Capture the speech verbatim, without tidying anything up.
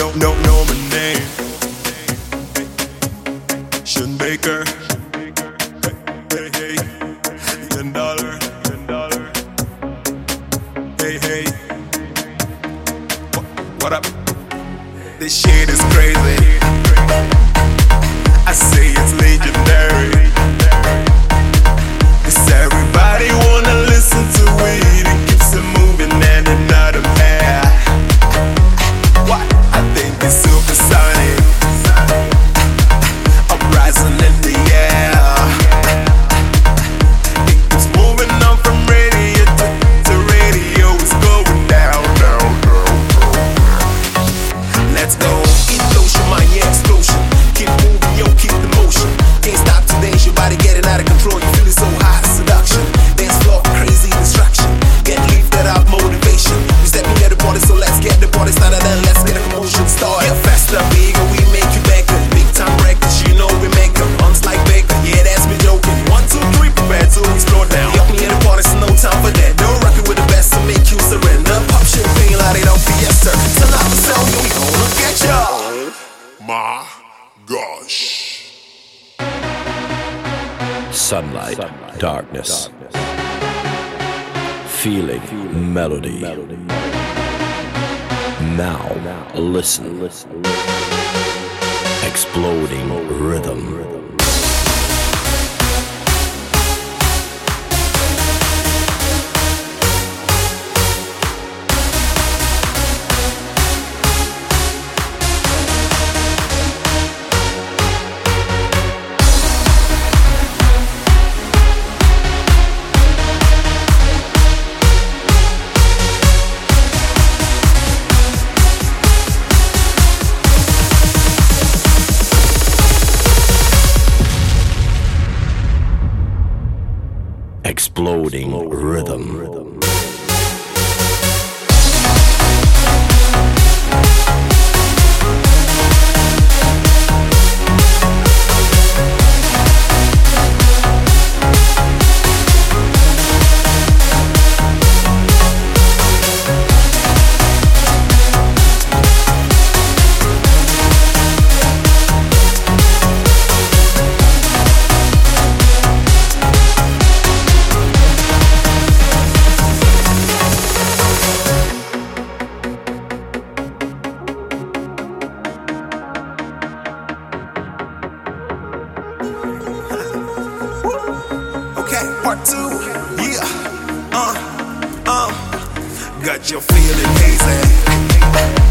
no, no, know my name. Sean Baker. Hey, hey, ten dollar, ten dollar. Hey, hey. What, what up? This shit is crazy. I say it's legendary. It's everybody wanna listen to it. It keeps it moving and it's not a pair. What? I think it's supersonic. Uprising in the air. It keeps moving on from radio to, to radio. It's going down, down, down. Let's go. Explosion, mind, yeah, explosion. Keep moving, yo, keep the motion. Can't stop today, your body getting out of control. You feel it so high, seduction. Dance floor, crazy distraction. Get lifted up, motivation. You step in at the party, so let's get the party started and let's get a commotion started. Yeah, faster, bigger, we make you better. Big time records, you know we make them. Uns like Baker, yeah, that's me joking. One, two, three, prepare to explode now. Yup, me in the party, so no time for that. Don't rock it with the best to make you surrender. Pop champagne, light it up, fiesta. Turn out the sound, yo, we gonna get ya. My gosh. Sunlight, Sunlight darkness, darkness. Feeling, Feeling melody. melody. Now, now listen. listen. Exploding rhythm. rhythm. Exploding rhythm. rhythm. Part two, yeah, uh, uh, got you feeling hazy.